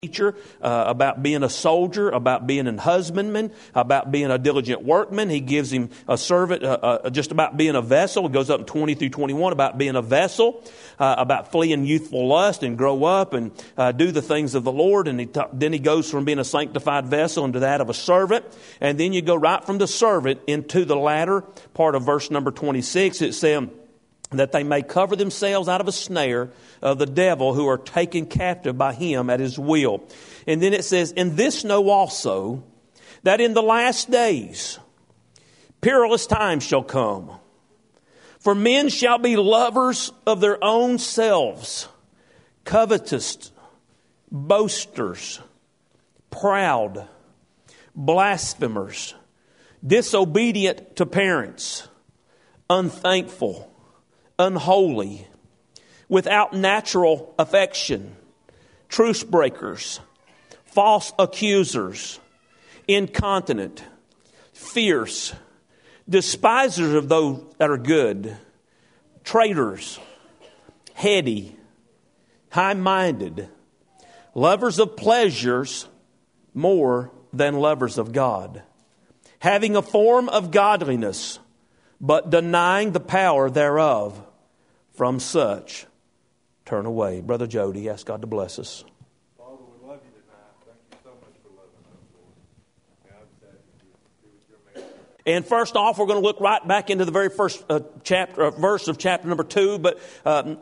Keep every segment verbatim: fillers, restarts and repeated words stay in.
teacher, uh, about being a soldier, about being a husbandman, about being a diligent workman. He gives him a servant, uh, uh, just about being a vessel. It goes up in twenty through twenty-one about being a vessel, uh, about fleeing youthful lust and grow up and uh, do the things of the Lord. And he t- then he goes from being a sanctified vessel into that of a servant. And then you go right from the servant into the latter part of verse number twenty-six. It says, that they may cover themselves out of a snare of the devil, who are taken captive by him at his will. And then it says, and this know also, that in the last days perilous times shall come. For men shall be lovers of their own selves, covetous, boasters, proud, blasphemers, disobedient to parents, unthankful, unholy, without natural affection, truce breakers, false accusers, incontinent, fierce, despisers of those that are good, traitors, heady, high-minded, lovers of pleasures more than lovers of God, having a form of godliness, but denying the power thereof. From such, turn away. Brother Jody, ask God to bless us. Father, we love you tonight. Thank you so much for loving us, Lord. God, I ask you to be with your man. And first off, we're going to look right back into the very first uh, chapter, uh, verse of chapter number two. But um,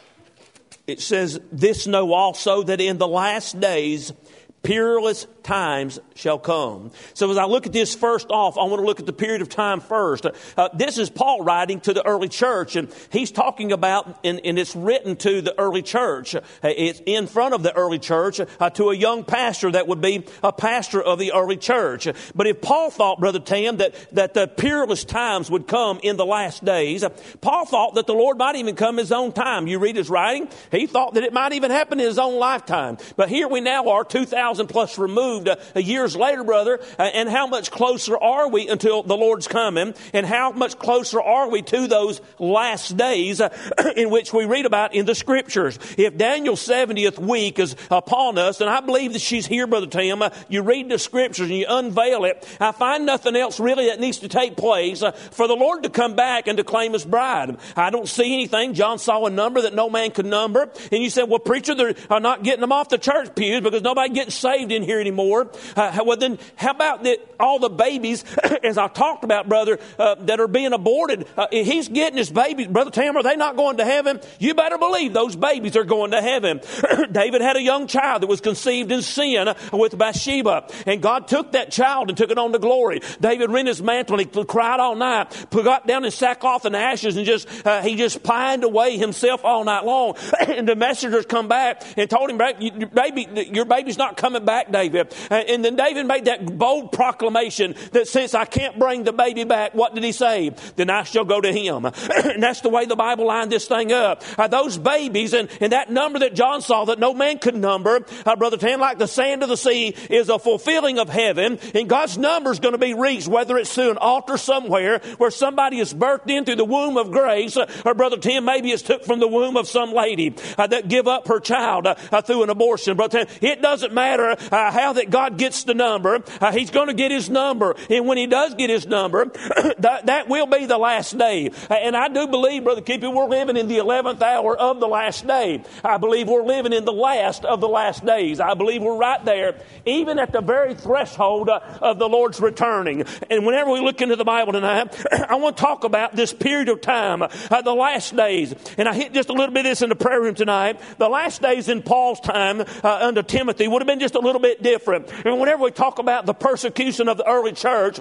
it says, this know also, that in the last days perilous times shall come. So as I look at this first off, I want to look at the period of time first. Uh, this is Paul writing to the early church, and he's talking about, and, and it's written to the early church. Uh, it's in front of the early church uh, to a young pastor that would be a pastor of the early church. But if Paul thought, Brother Tim, that, that the perilous times would come in the last days, uh, Paul thought that the Lord might even come his own time. You read his writing, he thought that it might even happen in his own lifetime. But here we now are, two thousand plus removed uh, years later, brother, uh, and how much closer are we until the Lord's coming, and how much closer are we to those last days uh, in which we read about in the Scriptures. If Daniel's seventieth week is upon us, and I believe that she's here, Brother Tim, uh, you read the Scriptures and you unveil it, I find nothing else really that needs to take place uh, for the Lord to come back and to claim His bride. I don't see anything. John saw a number that no man could number, and you said, well, preacher, they're not getting them off the church pews because nobody gets saved in here anymore. Uh, well, then how about the, all the babies, as I talked about, brother, uh, that are being aborted? Uh, he's getting his babies. Brother Tam, are they not going to heaven? You better believe those babies are going to heaven. David had a young child that was conceived in sin with Bathsheba, and God took that child and took it on to glory. David rent his mantle and he cried all night, got down in sackcloth and ashes, and just uh, he just pined away himself all night long. And the messengers come back and told him, your baby, your baby's not coming back, David. And then David made that bold proclamation that since I can't bring the baby back, what did he say? Then I shall go to him. And that's the way the Bible lined this thing up. Uh, those babies and, and that number that John saw that no man could number, uh, Brother Tam, like the sand of the sea, is a fulfilling of heaven. And God's number is going to be reached, whether it's through an altar somewhere where somebody is birthed in through the womb of grace, uh, or Brother Tim, maybe it's took from the womb of some lady uh, that give up her child uh, uh, through an abortion. Brother Tim, it doesn't matter uh, how that God gets the number. Uh, he's going to get his number. And when he does get his number, that, that will be the last day. Uh, and I do believe, Brother Keeper, we're living in the eleventh hour of the last day. I believe we're living in the last of the last days. I believe we're right there, even at the very threshold uh, of the Lord's returning. And whenever we look into the Bible tonight, I want to talk about this period of time, uh, the last days. And I hit just a little bit of this in the prayer room tonight. The last days in Paul's time uh, under Timothy would have been just a little bit different. And whenever we talk about the persecution of the early church,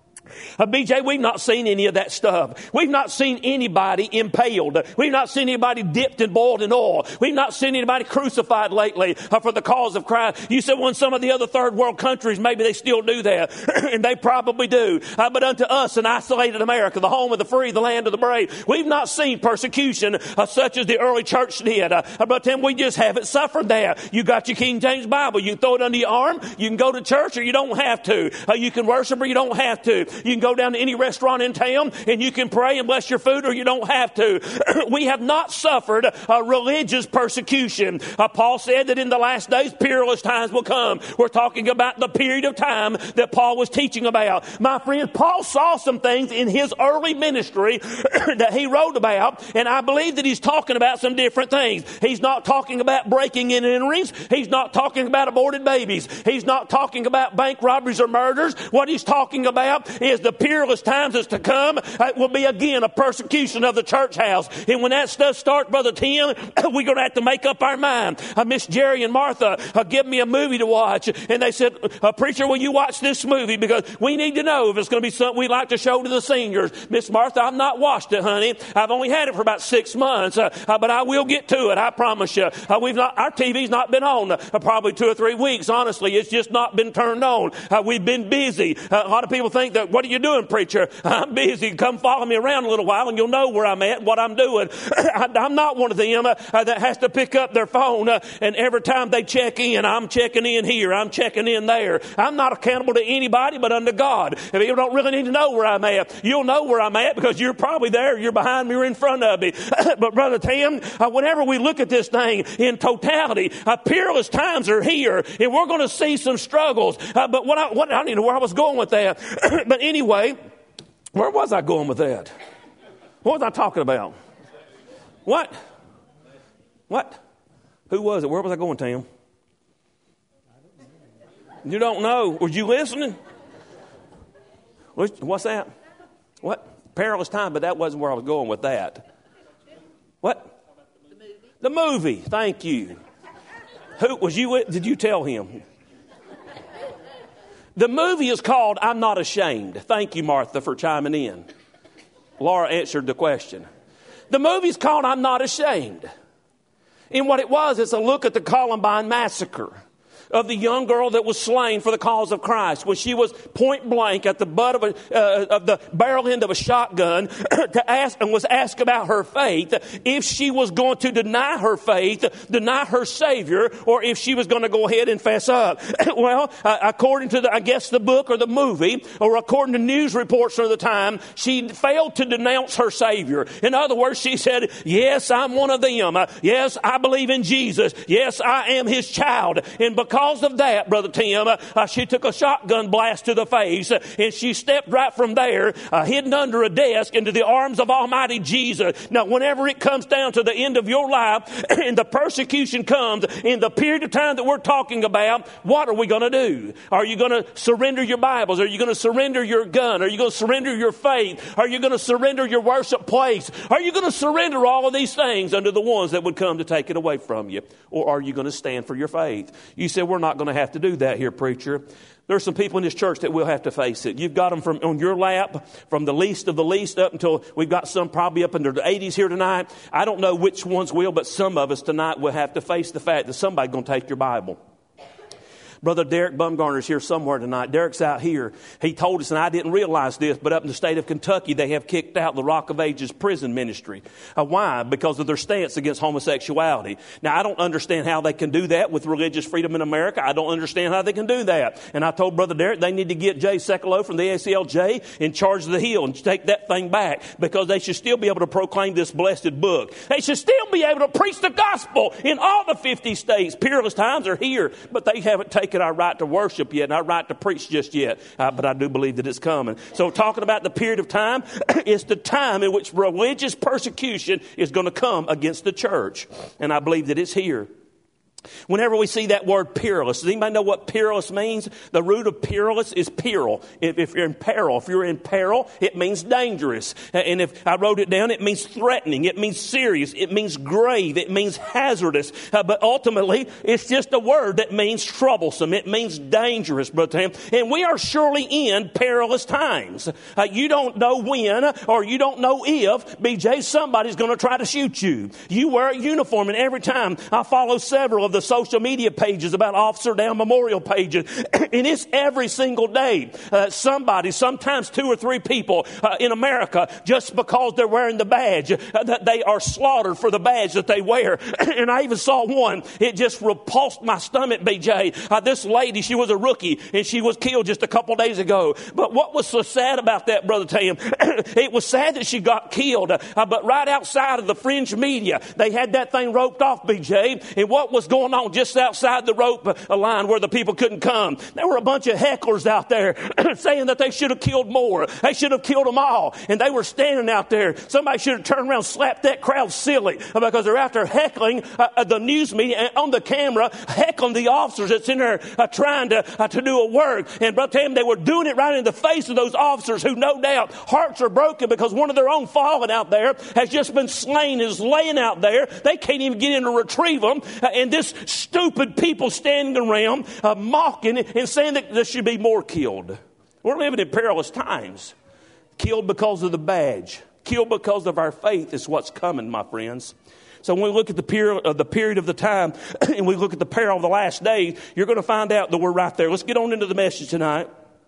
Uh, B J, we've not seen any of that stuff. We've not seen anybody impaled. We've not seen anybody dipped and boiled in oil. We've not seen anybody crucified lately uh, for the cause of Christ. You said, well, in some of the other third world countries, maybe they still do that. And they probably do. Uh, but unto us in isolated America, the home of the free, the land of the brave, we've not seen persecution uh, such as the early church did. Uh, but then we just haven't suffered that. You got your King James Bible. You can throw it under your arm. You can go to church or you don't have to. Uh, you can worship or you don't have to. You can go down to any restaurant in town and you can pray and bless your food, or you don't have to. We have not suffered a religious persecution. Uh, Paul said that in the last days, peerless times will come. We're talking about the period of time that Paul was teaching about. My friend, Paul saw some things in his early ministry that he wrote about, and I believe that he's talking about some different things. He's not talking about breaking and enterings. He's not talking about aborted babies. He's not talking about bank robberies or murders. What he's talking about is the peerless times that's to come. It will be again a persecution of the church house. And when that stuff starts, Brother Tim, we're going to have to make up our mind. Uh, Miss Jerry and Martha uh, give me a movie to watch. And they said, uh, preacher, will you watch this movie? Because we need to know if it's going to be something we'd like to show to the seniors. Miss Martha, I've not watched it, honey. I've only had it for about six months. Uh, uh, but I will get to it. I promise you. Uh, we've not, our T V's not been on uh, probably two or three weeks. Honestly, it's just not been turned on. Uh, we've been busy. Uh, a lot of people think that, what are you doing, preacher? I'm busy. Come follow me around a little while and you'll know where I'm at, what I'm doing. I, I'm not one of them uh, uh, that has to pick up their phone uh, and every time they check in, I'm checking in here, I'm checking in there. I'm not accountable to anybody but unto God. If you don't really need to know where I'm at, you'll know where I'm at because you're probably there, you're behind me, or in front of me. But Brother Tim, uh, whenever we look at this thing in totality, uh, peerless times are here and we're going to see some struggles. Uh, but what I, what, I don't even know where I was going with that. But anyway, where was I going with that? What was I talking about? What? What? Who was it? Where was I going, Tim? You don't know. Were you listening? What's that? What? Perilous time, but that wasn't where I was going with that. What? The movie. Thank you. Who was you? Did you tell him? The movie is called I'm Not Ashamed. Thank you, Martha, for chiming in. Laura answered the question. The movie's called I'm Not Ashamed. And what it was, it's a look at the Columbine massacre of the young girl that was slain for the cause of Christ when she was point blank at the butt of, a, uh, of the barrel end of a shotgun to ask and was asked about her faith, if she was going to deny her faith, deny her Savior, or if she was going to go ahead and fess up. Well, uh, according to the, I guess the book or the movie, or according to news reports of the time, she failed to denounce her Savior. In other words, she said, yes, I'm one of them. Uh, yes, I believe in Jesus. Yes, I am His child. And because Because of that, Brother Tim, uh, she took a shotgun blast to the face uh, and she stepped right from there, uh, hidden under a desk, into the arms of Almighty Jesus. Now, whenever it comes down to the end of your life and the persecution comes in the period of time that we're talking about, what are we going to do? Are you going to surrender your Bibles? Are you going to surrender your gun? Are you going to surrender your faith? Are you going to surrender your worship place? Are you going to surrender all of these things under the ones that would come to take it away from you? Or are you going to stand for your faith? You said, we're not going to have to do that here, preacher. There's some people in this church that will have to face it. You've got them from on your lap, from the least of the least up until we've got some probably up in their eighties here tonight. I don't know which ones will, but some of us tonight will have to face the fact that somebody's going to take your Bible. Brother Derek Bumgarner is here somewhere tonight. Derek's out here. He told us, and I didn't realize this, but up in the state of Kentucky, they have kicked out the Rock of Ages prison ministry. Uh, why? Because of their stance against homosexuality. Now, I don't understand how they can do that with religious freedom in America. I don't understand how they can do that. And I told Brother Derek they need to get Jay Sekulow from the A C L J in charge of the Hill and take that thing back, because they should still be able to proclaim this blessed book. They should still be able to preach the gospel in all the fifty states. Peerless times are here, but they haven't taken our right to worship yet and our right to preach just yet. Uh, but I do believe that it's coming. So talking about the period of time, it's the time in which religious persecution is going to come against the church. And I believe that it's here. Whenever we see that word peerless, does anybody know what peerless means? The root of peerless is peril. If, if you're in peril, if you're in peril, it means dangerous. And if I wrote it down, it means threatening. It means serious. It means grave. It means hazardous. Uh, but ultimately, it's just a word that means troublesome. It means dangerous, Brother Tim. And we are surely in perilous times. Uh, you don't know when or you don't know if, B J, somebody's going to try to shoot you. You wear a uniform, and every time I follow several of of the social media pages about Officer Down memorial pages. And it's every single day. Uh, somebody, sometimes two or three people uh, in America, just because they're wearing the badge, uh, that they are slaughtered for the badge that they wear. And I even saw one. It just repulsed my stomach, B J. Uh, this lady, she was a rookie, and she was killed just a couple days ago. But what was so sad about that, Brother Tam, it was sad that she got killed. Uh, but right outside of the fringe media, they had that thing roped off, B J. And what was going on just outside the rope uh, line where the people couldn't come? There were a bunch of hecklers out there saying that they should have killed more. They should have killed them all. And they were standing out there. Somebody should have turned around and slapped that crowd silly because they're out there heckling uh, the news media and on the camera, heckling the officers that's in there uh, trying to, uh, to do a work. And Brother Tam, they were doing it right in the face of those officers who no doubt hearts are broken because one of their own fallen out there has just been slain, is laying out there. They can't even get in to retrieve them. Uh, and this stupid people standing around uh, mocking and saying that there should be more killed. We're living in perilous times. Killed because of the badge. Killed because of our faith is what's coming, my friends. So when we look at the period, uh, the period of the time and we look at the peril of the last days, you're going to find out that we're right there. Let's get on into the message tonight.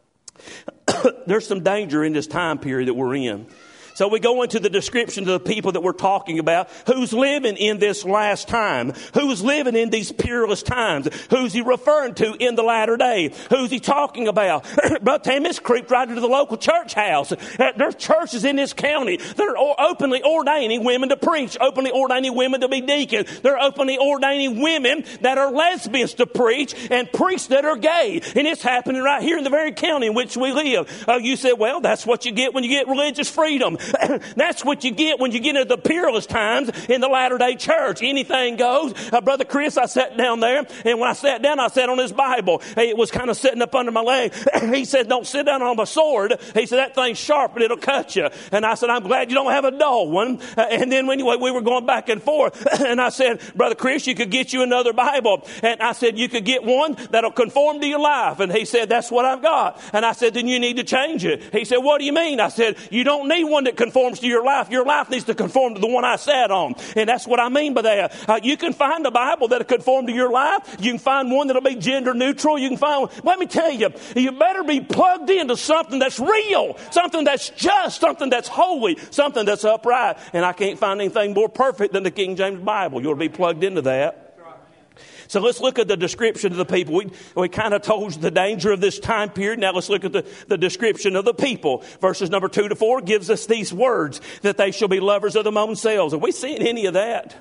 There's some danger in this time period that we're in. So we go into the description of the people that we're talking about. Who's living in this last time? Who's living in these peerless times? Who's he referring to in the latter day? Who's he talking about? Brother Tam, it's creeped right into the local church house. Uh, there's churches in this county that are openly ordaining women to preach, openly ordaining women to be deacons. They're openly ordaining women that are lesbians to preach and priests that are gay. And it's happening right here in the very county in which we live. Uh, you said, well, that's what you get when you get religious freedom. That's what you get when you get into the peerless times in the latter-day church. Anything goes. Uh, Brother Chris, I sat down there, and when I sat down, I sat on his Bible. It was kind of sitting up under my leg. He said, don't sit down on my sword. He said, that thing's sharp and it'll cut you. And I said, I'm glad you don't have a dull one. Uh, and then anyway, we were going back and forth. And I said, Brother Chris, you could get you another Bible. And I said, you could get one that'll conform to your life. And he said, that's what I've got. And I said, then you need to change it. He said, what do you mean? I said, you don't need one that conforms to your life. Your life needs to conform to the one I sat on. And that's what I mean by that. Uh, you can find a Bible that'll conform to your life. You can find one that'll be gender neutral. You can find one. Let me tell you, you better be plugged into something that's real, something that's just, something that's holy, something that's upright. And I can't find anything more perfect than the King James Bible. You'll be plugged into that. So let's look at the description of the people. We, we kind of told you the danger of this time period. Now let's look at the, the description of the people. Verses number two to four gives us these words, that they shall be lovers of their own selves. Have we seen any of that?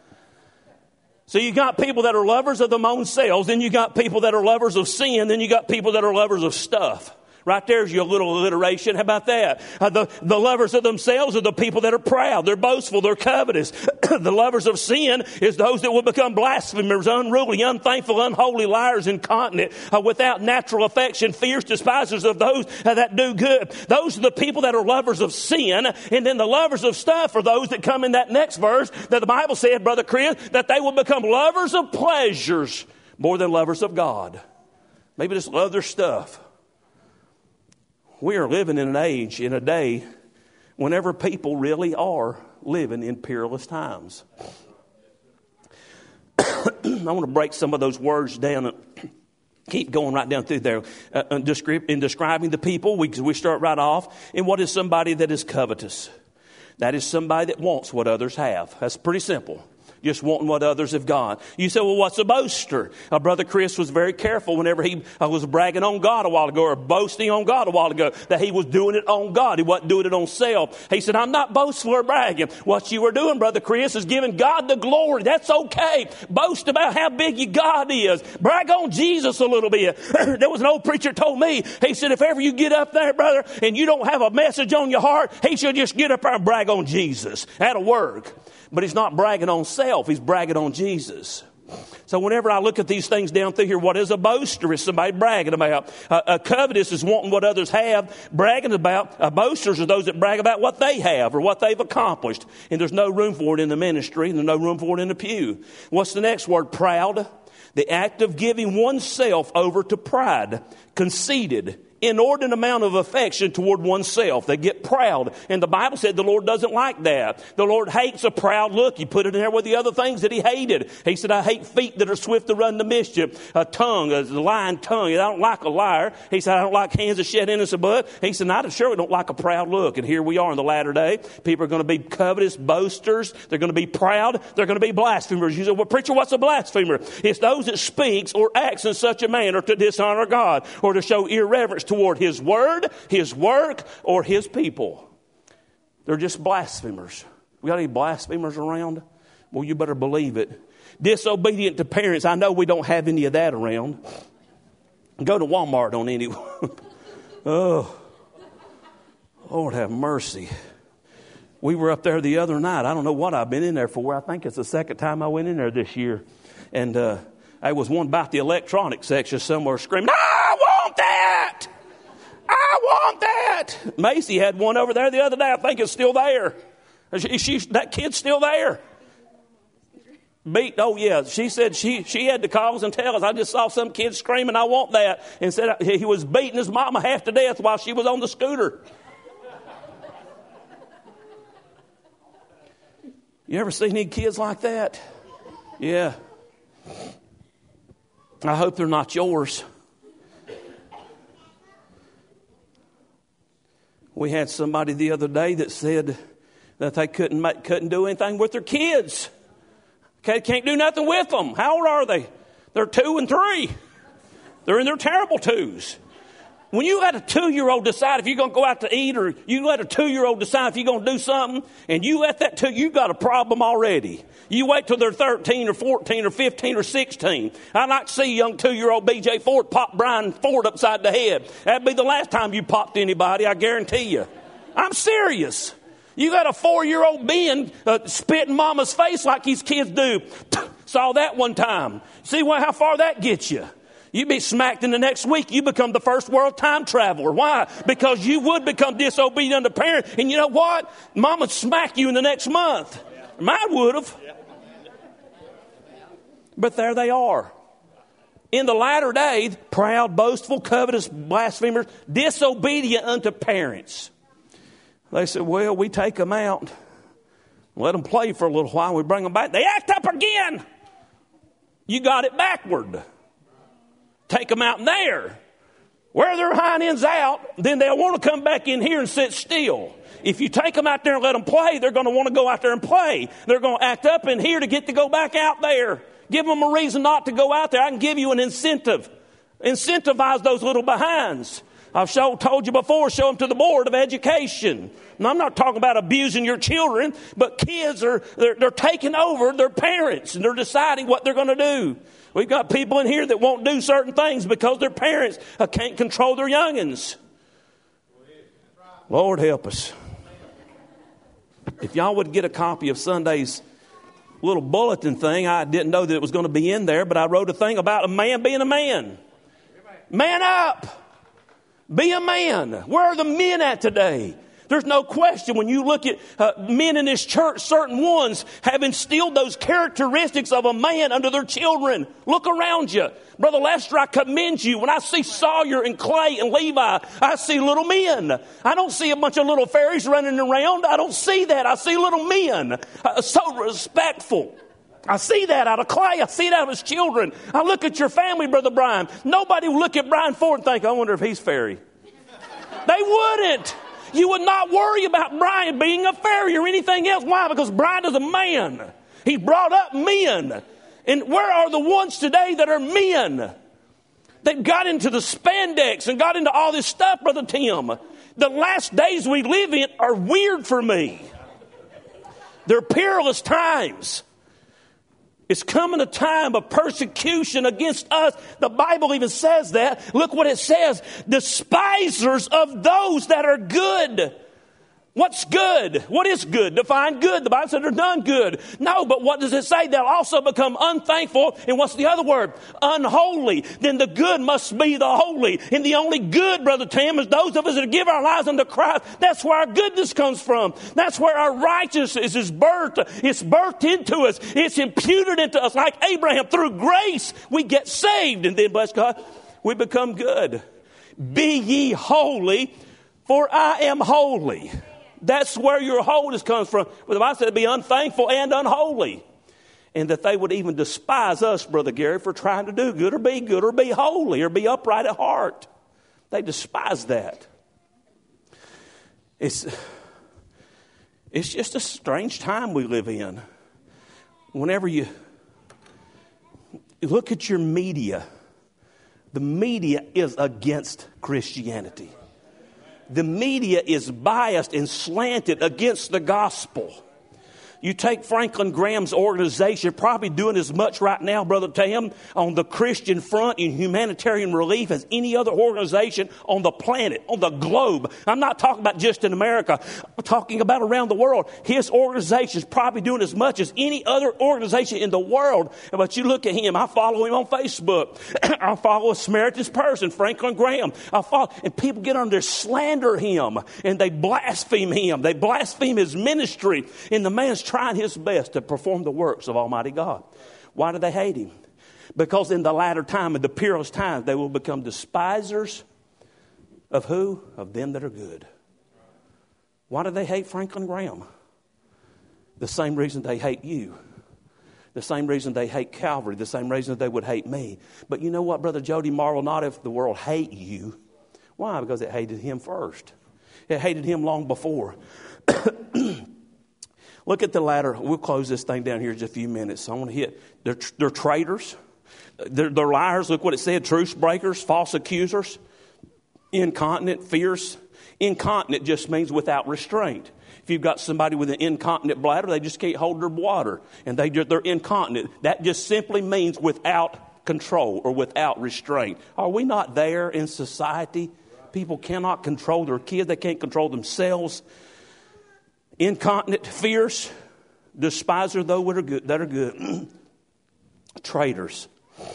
So you got people that are lovers of their own selves, then you got people that are lovers of sin, then you got people that are lovers of stuff. Right there's your little alliteration. How about that? Uh, the, the lovers of themselves are the people that are proud. They're boastful. They're covetous. The lovers of sin is those that will become blasphemers, unruly, unthankful, unholy, liars, incontinent, uh, without natural affection, fierce despisers of those uh, that do good. Those are the people that are lovers of sin. And then the lovers of stuff are those that come in that next verse that the Bible said, Brother Chris, that they will become lovers of pleasures more than lovers of God. Maybe just love their stuff. We are living in an age, in a day, whenever people really are living in peerless times. I want to break some of those words down and keep going right down through there. Uh, in, descri- in describing the people, we, we start right off. And what is somebody that is covetous? That is somebody that wants what others have. That's pretty simple. Just wanting what others have got. You say, well, what's a boaster? Uh, Brother Chris was very careful whenever he uh, was bragging on God a while ago or boasting on God a while ago that he was doing it on God. He wasn't doing it on self. He said, I'm not boastful or bragging. What you were doing, Brother Chris, is giving God the glory. That's okay. Boast about how big your God is. Brag on Jesus a little bit. There was an old preacher told me, he said, if ever you get up there, brother, and you don't have a message on your heart, he should just get up there and brag on Jesus. That'll work. But he's not bragging on self. He's bragging on Jesus. So whenever I look at these things down through here, what is a boaster? Is somebody bragging about. A, a covetous is wanting what others have, bragging about. A boasters are those that brag about what they have or what they've accomplished. And there's no room for it in the ministry, and there's no room for it in the pew. What's the next word? Proud. The act of giving oneself over to pride, conceited, inordinate amount of affection toward oneself. They get proud. And the Bible said the Lord doesn't like that. The Lord hates a proud look. He put it in there with the other things that he hated. He said, I hate feet that are swift to run to mischief, a tongue, a lying tongue. I don't like a liar. He said, I don't like hands that shed innocent blood. He said, I surely don't like a proud look. And here we are in the latter day. People are going to be covetous, boasters. They're going to be proud. They're going to be blasphemers. You say, well, preacher, what's a blasphemer? It's those that speaks or acts in such a manner to dishonor God or to show irreverence toward his word, his work, or his people. They're just blasphemers. We got any blasphemers around? Well, you better believe it. Disobedient to parents. I know we don't have any of that around. Go to Walmart on anyone. Oh, Lord have mercy. We were up there the other night. I don't know what I've been in there for. I think it's the second time I went in there this year. And uh, I was one about the electronics section somewhere screaming, I want that! I want that! Macy had one over there the other day. I think it's still there. She, she, that kid's still there. Beat, oh yeah, she said she, she had the calls and tells. I just saw some kid screaming, I want that. And said he was beating his mama half to death while she was on the scooter. You ever seen any kids like that? Yeah. I hope they're not yours. We had somebody the other day that said that they couldn't make, couldn't do anything with their kids. Okay, can't do nothing with them. How old are they? They're two and three. They're in their terrible twos. When you let a two-year-old decide if you're going to go out to eat, or you let a two-year-old decide if you're going to do something, and you let that two, you got a problem already. You wait till they're thirteen or fourteen or fifteen or sixteen. I'd like to see young two-year-old B J Ford pop Brian Ford upside the head. That'd be the last time you popped anybody, I guarantee you. I'm serious. You got a four-year-old Ben uh, spitting mama's face like these kids do. Saw that one time. See what, how far that gets you. You be smacked in the next week. You become the first world time traveler. Why? Because you would become disobedient to parent. And you know what? Mama would smack you in the next month. Mine would have. But there they are. In the latter days, proud, boastful, covetous, blasphemers, disobedient unto parents. They said, well, we take them out, let them play for a little while, we bring them back. They act up again. You got it backward. Take them out in there. Wear their hind ends out, then they'll want to come back in here and sit still. If you take them out there and let them play, they're going to want to go out there and play. They're going to act up in here to get to go back out there. Give them a reason not to go out there. I can give you an incentive. Incentivize those little behinds. I've show, told you before, show them to the Board of Education. Now, I'm not talking about abusing your children, but kids are, they're, they're taking over their parents and they're deciding what they're going to do. We've got people in here that won't do certain things because their parents uh, can't control their youngins. Lord help us. If y'all would get a copy of Sunday's little bulletin thing, I didn't know that it was going to be in there, but I wrote a thing about a man being a man. Man up. Be a man. Where are the men at today? There's no question when you look at uh, men in this church, certain ones have instilled those characteristics of a man under their children. Look around you. Brother Lester, I commend you. When I see Sawyer and Clay and Levi, I see little men. I don't see a bunch of little fairies running around. I don't see that. I see little men. Uh, so respectful. I see that out of Clay. I see that out of his children. I look at your family, Brother Brian. Nobody will look at Brian Ford and think, I wonder if he's fairy. They wouldn't. You would not worry about Brian being a fairy or anything else. Why? Because Brian is a man. He brought up men. And where are the ones today that are men? They've got into the spandex and got into all this stuff, Brother Tim. The last days we live in are weird for me. They're perilous times. It's coming a time of persecution against us. The Bible even says that. Look what it says. Despisers of those that are good. What's good? What is good? Define good. The Bible said there's none good. No, but what does it say? They'll also become unthankful. And what's the other word? Unholy. Then the good must be the holy. And the only good, Brother Tim, is those of us that give our lives unto Christ. That's where our goodness comes from. That's where our righteousness is birthed. It's birthed into us. It's imputed into us. Like Abraham, through grace, we get saved. And then, bless God, we become good. Be ye holy, for I am holy. That's where your holiness comes from. But the Bible said, be unthankful and unholy. And that they would even despise us, Brother Gary, for trying to do good or be good or be holy or be upright at heart. They despise that. It's, it's just a strange time we live in. Whenever you, you look at your media, the media is against Christianity. The media is biased and slanted against the gospel. You take Franklin Graham's organization, probably doing as much right now, Brother Tam, on the Christian front in humanitarian relief as any other organization on the planet, on the globe. I'm not talking about just in America. I'm talking about around the world. His organization is probably doing as much as any other organization in the world. But you look at him. I follow him on Facebook. I follow a Samaritan's person, Franklin Graham. I follow, and people get on there, slander him, and they blaspheme him. They blaspheme his ministry. And the man's trying his best to perform the works of Almighty God. Why do they hate him? Because in the latter time, in the peerless times, they will become despisers of who? Of them that are good. Why do they hate Franklin Graham? The same reason they hate you. The same reason they hate Calvary. The same reason they would hate me. But you know what, Brother Jody, marvel not if the world hate you. Why? Because it hated him first. It hated him long before. Look at the latter. We'll close this thing down here in just a few minutes. So I want to hit. They're, they're traitors. They're, they're liars. Look what it said. Truce breakers, false accusers, incontinent, fierce. Incontinent just means without restraint. If you've got somebody with an incontinent bladder, they just can't hold their water. And they, they're incontinent. That just simply means without control or without restraint. Are we not there in society? People cannot control their kids. They can't control themselves. Incontinent, fierce, despiser though that are good, that are good. Traitors.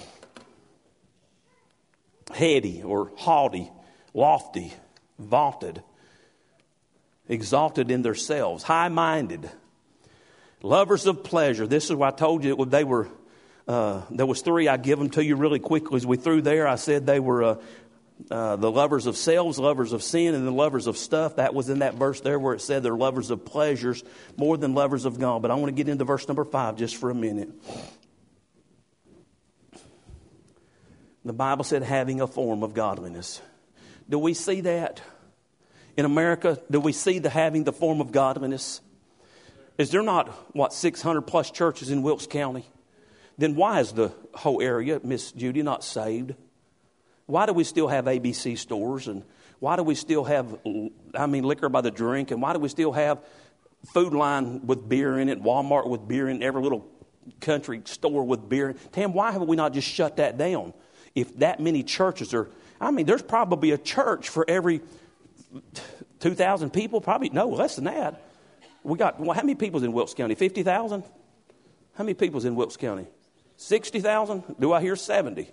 Heady or haughty, lofty, vaunted, exalted in themselves, high-minded, lovers of pleasure. This is what I told you they were. Uh, there was three. I give them to you really quickly as we threw there. I said they were. Uh, Uh, the lovers of selves, lovers of sin, and the lovers of stuff. That was in that verse there where it said they're lovers of pleasures more than lovers of God. But I want to get into verse number five just for a minute. The Bible said having a form of godliness. Do we see that in America? Do we see the having the form of godliness? Is there not, what, six hundred plus churches in Wilkes County? Then why is the whole area, Miss Judy, not saved? Why do we still have A B C stores? And why do we still have, I mean, liquor by the drink? And why do we still have Food Line with beer in it, Walmart with beer in it, every little country store with beer? Tam, why have we not just shut that down? If that many churches are, I mean, there's probably a church for every two thousand people. Probably, no, less than that. We got, well, how many people's in Wilkes County? fifty thousand? How many people's in Wilkes County? sixty thousand? Do I hear seventy?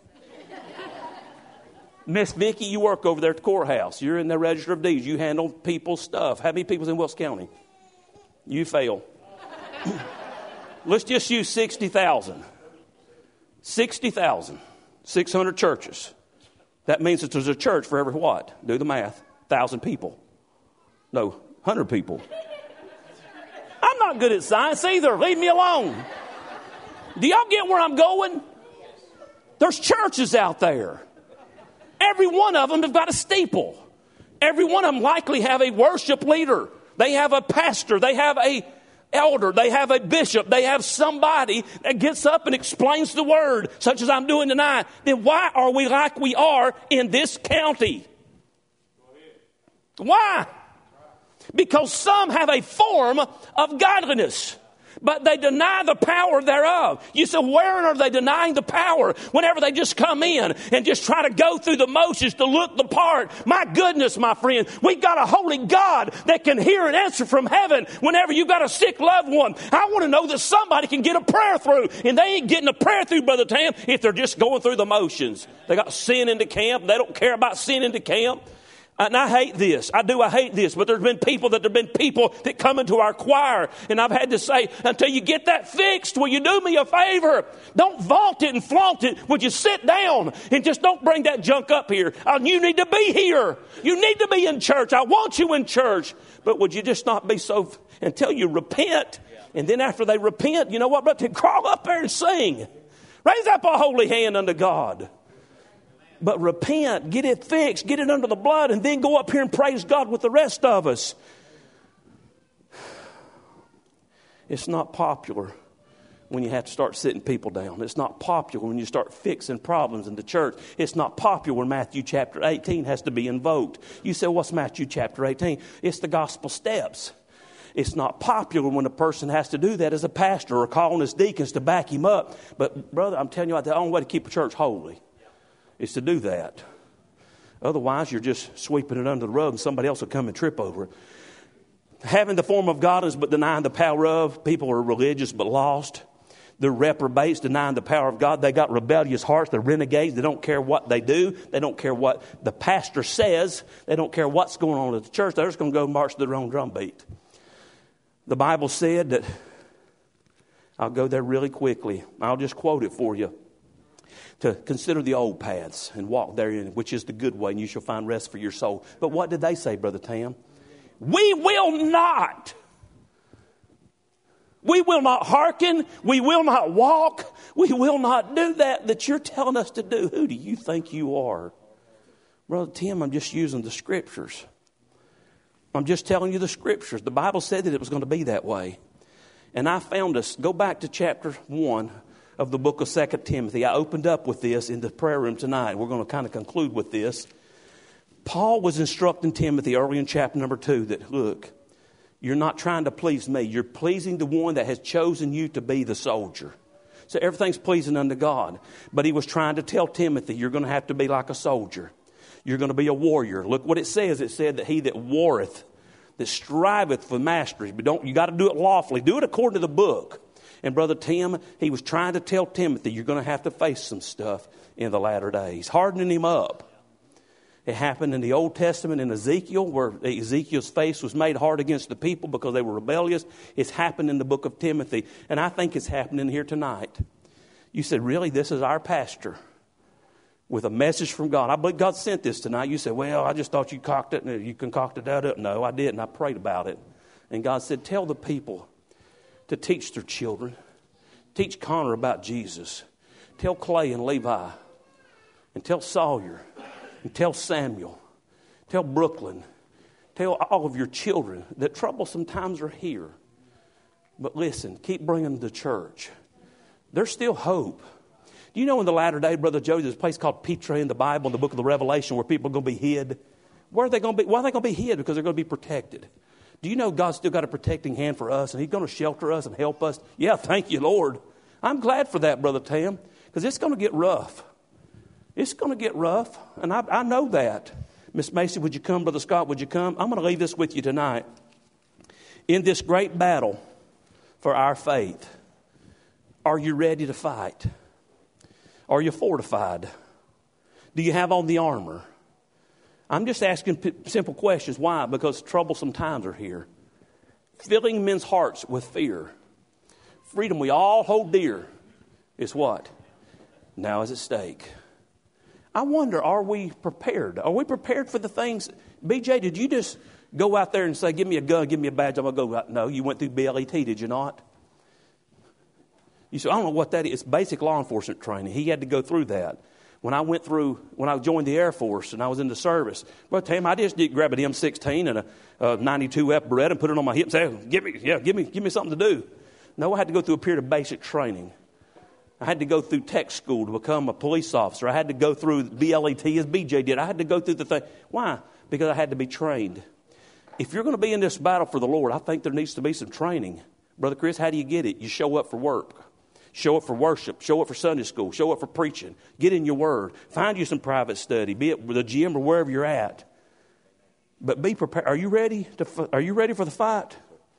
Miss Vicky, you work over there at the courthouse. You're in the register of deeds. You handle people's stuff. How many people's in Wilkes County? You fail. Let's just use sixty thousand. sixty thousand. six hundred churches. That means that there's a church for every what? Do the math. one thousand people. No, one hundred people. I'm not good at science either. Leave me alone. Do y'all get where I'm going? There's churches out there. Every one of them have got a steeple. Every one of them likely have a worship leader. They have a pastor. They have a elder. They have a bishop. They have somebody that gets up and explains the word, such as I'm doing tonight. Then why are we like we are in this county? Why? Because some have a form of godliness, but they deny the power thereof. You say, wherein are they denying the power? Whenever they just come in and just try to go through the motions to look the part. My goodness, my friend, we've got a holy God that can hear and answer from heaven whenever you've got a sick loved one. I want to know that somebody can get a prayer through, and they ain't getting a prayer through, Brother Tam, if they're just going through the motions. They got sin into camp. They don't care about sin into camp. And I hate this. I do. I hate this. But there's been people that there have been people that come into our choir. And I've had to say, until you get that fixed, will you do me a favor? Don't vault it and flaunt it. Would you sit down and just don't bring that junk up here? Uh, you need to be here. You need to be in church. I want you in church. But would you just not be so, until you repent. And then after they repent, you know what? But to crawl up there and sing. Raise up a holy hand unto God. But repent, get it fixed, get it under the blood, and then go up here and praise God with the rest of us. It's not popular when you have to start sitting people down. It's not popular when you start fixing problems in the church. It's not popular when Matthew chapter eighteen has to be invoked. You say, what's Matthew chapter eighteen? It's the gospel steps. It's not popular when a person has to do that as a pastor or calling his deacons to back him up. But, brother, I'm telling you what, the only way to keep a church holy is to do that. Otherwise, you're just sweeping it under the rug and somebody else will come and trip over it. Having the form of godliness but denying the power of. People are religious but lost. They're reprobates, denying the power of God. They got rebellious hearts. They're renegades. They don't care what they do. They don't care what the pastor says. They don't care what's going on at the church. They're just going to go march to their own drum beat. The Bible said that, I'll go there really quickly. I'll just quote it for you. To consider the old paths and walk therein, which is the good way, and you shall find rest for your soul. But what did they say, Brother Tam? We will not. We will not hearken. We will not walk. We will not do that that you're telling us to do. Who do you think you are? Brother Tim, I'm just using the scriptures. I'm just telling you the scriptures. The Bible said that it was going to be that way. And I found us, go back to chapter one of the book of Second Timothy. I opened up with this in the prayer room tonight. We're going to kind of conclude with this. Paul was instructing Timothy early in chapter number two that, look, you're not trying to please me. You're pleasing the one that has chosen you to be the soldier. So everything's pleasing unto God. But he was trying to tell Timothy, you're going to have to be like a soldier. You're going to be a warrior. Look what it says. It said that he that warreth, that striveth for mastery. But don't, you got to do it lawfully. Do it according to the book. And Brother Tim, he was trying to tell Timothy, you're going to have to face some stuff in the latter days. Hardening him up. It happened in the Old Testament in Ezekiel, where Ezekiel's face was made hard against the people because they were rebellious. It's happened in the book of Timothy. And I think it's happening here tonight. You said, really, this is our pastor with a message from God. I believe God sent this tonight. You said, well, I just thought you cocked it and you concocted that up. No, I didn't. I prayed about it. And God said, tell the people to teach their children. Teach Connor about Jesus. Tell Clay and Levi. And tell Sawyer. And tell Samuel. Tell Brooklyn. Tell all of your children that troublesome times are here. But listen, keep bringing them to church. There's still hope. Do you know in the latter day, Brother Joe, there's a place called Petra in the Bible, in the book of the Revelation, where people are going to be hid? Where are they going to be? Why are they going to be hid? Because they're going to be protected. Do you know God's still got a protecting hand for us, and He's going to shelter us and help us? Yeah, thank you, Lord. I'm glad for that, Brother Tam, because it's going to get rough. It's going to get rough, and I, I know that. Miss Macy, would you come? Brother Scott, would you come? I'm going to leave this with you tonight. In this great battle for our faith, are you ready to fight? Are you fortified? Do you have on the armor? I'm just asking p- simple questions. Why? Because troublesome times are here. Filling men's hearts with fear. Freedom we all hold dear is what? Now is at stake. I wonder, are we prepared? Are we prepared for the things? B J, did you just go out there and say, give me a gun, give me a badge, I'm going to go out? No, you went through B L E T, did you not? You said, I don't know what that is. It's basic law enforcement training. He had to go through that. When I went through, when I joined the Air Force and I was in the service, well, Tam, I just didn't grab an M sixteen and a, a ninety-two F Beretta and put it on my hip and say, give me, yeah, give me, give me something to do. No, I had to go through a period of basic training. I had to go through tech school to become a police officer. I had to go through B L E T as B J did. I had to go through the thing. Why? Because I had to be trained. If you're going to be in this battle for the Lord, I think there needs to be some training. Brother Chris, how do you get it? You show up for work. Show up for worship. Show up for Sunday school. Show up for preaching. Get in your word. Find you some private study, be it with a gym or wherever you're at. But be prepared. Are you ready to? Are you ready for the fight?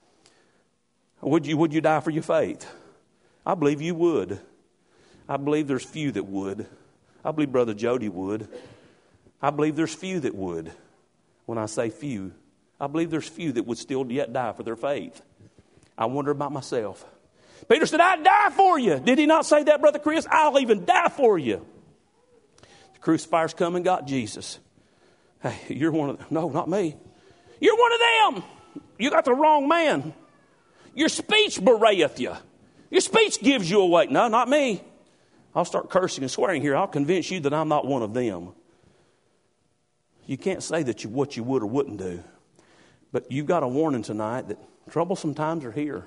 Would you? Would you die for your faith? I believe you would. I believe there's few that would. I believe Brother Jody would. I believe there's few that would. When I say few, I believe there's few that would still yet die for their faith. I wonder about myself. Peter said, I'd die for you. Did he not say that, Brother Chris? I'll even die for you. The crucifier's come and got Jesus. Hey, you're one of them. No, not me. You're one of them. You got the wrong man. Your speech bewrayeth you. Your speech gives you away. No, not me. I'll start cursing and swearing here. I'll convince you that I'm not one of them. You can't say that you what you would or wouldn't do. But you've got a warning tonight that troublesome times are here.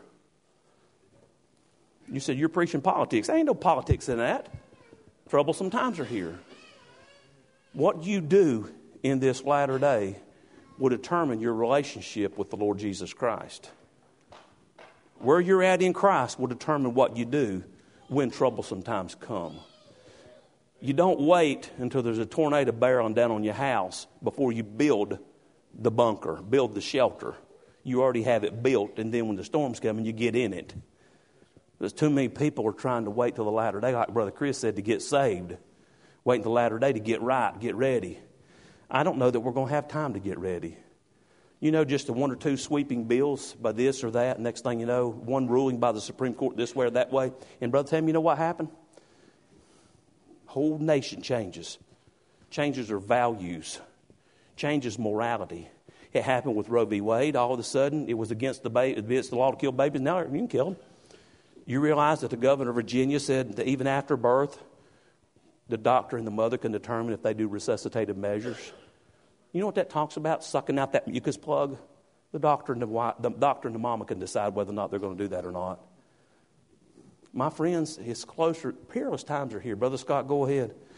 You said you're preaching politics. There ain't no politics in that. Troublesome times are here. What you do in this latter day will determine your relationship with the Lord Jesus Christ. Where you're at in Christ will determine what you do when troublesome times come. You don't wait until there's a tornado barreling down on your house before you build the bunker, build the shelter. You already have it built, and then when the storm's coming, you get in it. There's too many people are trying to wait till the latter day, like Brother Chris said, to get saved. Wait until the latter day to get right, get ready. I don't know that we're going to have time to get ready. You know, just a one or two sweeping bills by this or that. Next thing you know, one ruling by the Supreme Court this way or that way. And Brother Tim, you know what happened? Whole nation changes. Changes their values. Changes morality. It happened with Roe v. Wade. All of a sudden, it was against the, ba- against the law to kill babies. Now you can kill them. You realize that the governor of Virginia said that even after birth, the doctor and the mother can determine if they do resuscitative measures. You know what that talks about? Sucking out that mucus plug. The doctor and the, wife, the doctor and the mama can decide whether or not they're going to do that or not. My friends, it's closer. Peerless times are here. Brother Scott, go ahead.